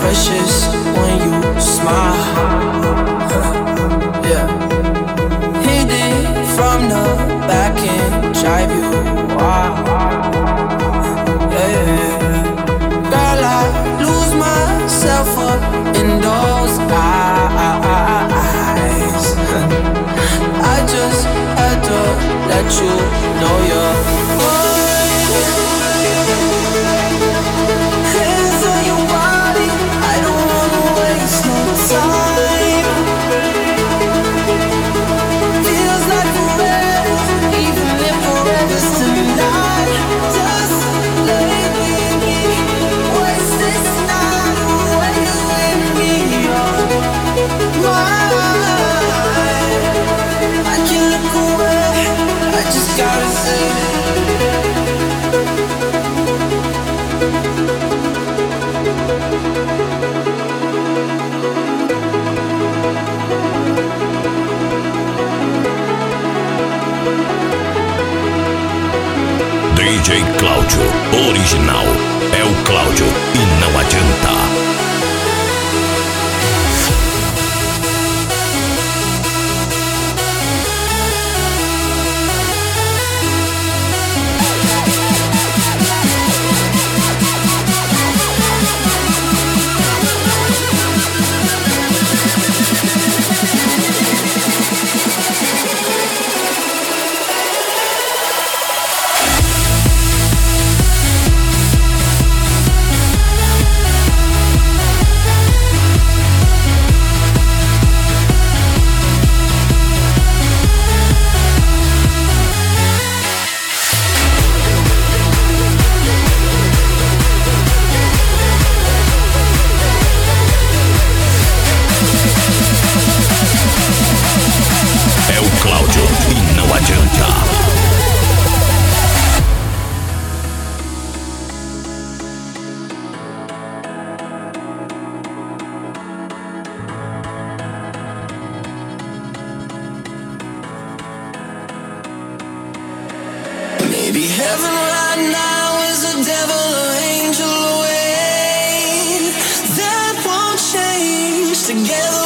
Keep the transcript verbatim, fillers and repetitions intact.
precious when you smile. Yeah. Hit it from the back and drive you wild. Yeah, yeah, yeah. Girl, I lose myself up in those eyes. I just had to let you know you're mine. Hands on your body, I don't wanna waste no time. Feels like forever, even if forever's tonight. Just let me waste this night when you and me on mine. I can't look away, I just gotta say D J Cláudio, original, é o Cláudio e não adianta. maybe heaven right now is a devil or angel away. That won't change. Together